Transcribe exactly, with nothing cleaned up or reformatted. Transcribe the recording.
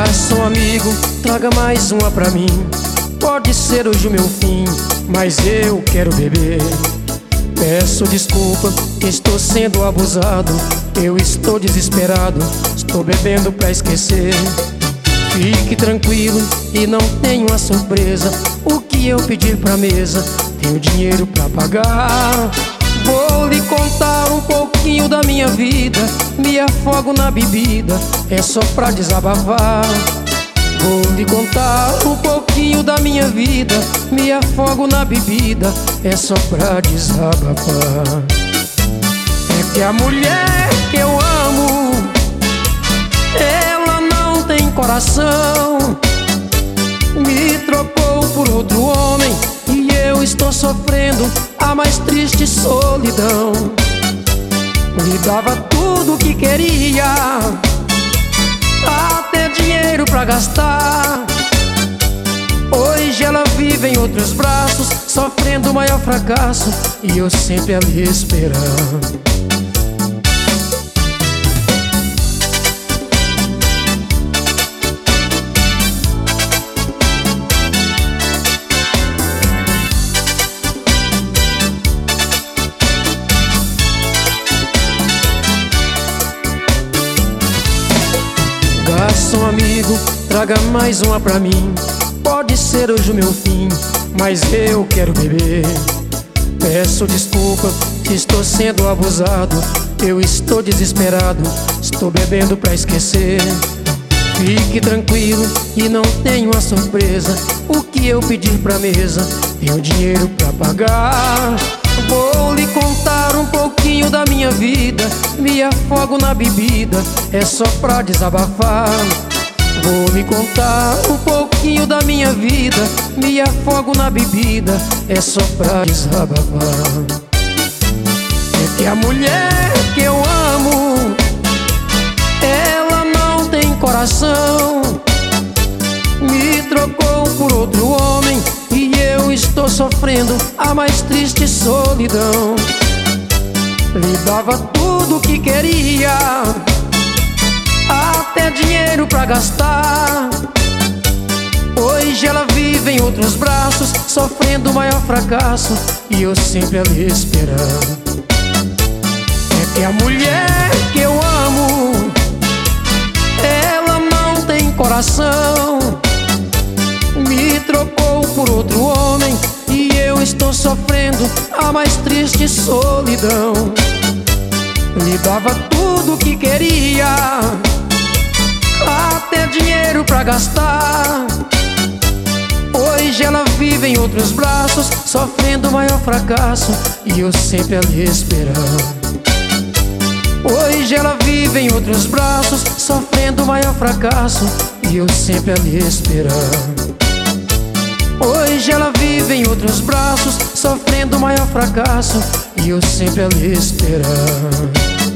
Garçom amigo, traga mais uma pra mim. Pode ser hoje o meu fim, mas eu quero beber. Peço desculpa, estou sendo abusado. Eu estou desesperado, estou bebendo pra esquecer. Fique tranquilo e não tenha uma surpresa. O que eu pedir pra mesa, tenho dinheiro pra pagar. Vou lhe contar um pouquinho da minha vida. Me afogo na bebida, é só pra desabafar. Vou lhe contar um pouquinho da minha vida. Me afogo na bebida, é só pra desabafar. É que a mulher que eu amo, ela não tem coração. Me trocou por outro homem e eu estou sofrendo a mais triste solidão. Me dava tudo o que queria, até dinheiro pra gastar. Hoje ela vive em outros braços, sofrendo o maior fracasso, e eu sempre ali esperando. Garçom amigo, traga mais uma pra mim. Pode ser hoje o meu fim, mas eu quero beber. Peço desculpa se estou sendo abusado. Eu estou desesperado, estou bebendo pra esquecer. Fique tranquilo e não tenha uma surpresa. O que eu pedir pra mesa, tenho dinheiro pra pagar. Vou lhe contar um pouquinho da minha vida. Me afogo na bebida, é só pra desabafar. Vou lhe contar um pouquinho da minha vida. Me afogo na bebida, é só pra desabafar. É que a mulher que eu amo, ela não tem coração. Me trocou por outro homem e eu estou sofrendo a mais triste solidão. Lhe dava tudo o que queria, até dinheiro pra gastar. Hoje ela vive em outros braços, sofrendo o maior fracasso, e eu sempre ali esperando. É que a mulher que eu amo, ela não tem coração. Me trocou por outro homem e eu estou sofrendo a mais triste solidão. Lhe dava tudo o que queria, até dinheiro pra gastar. Hoje ela vive em outros braços, sofrendo o maior fracasso, e eu sempre ali esperando. Hoje ela vive em outros braços, sofrendo o maior fracasso, e eu sempre ali esperando. Hoje ela vive em outros braços, sofrendo o maior fracasso, e eu sempre ali esperando.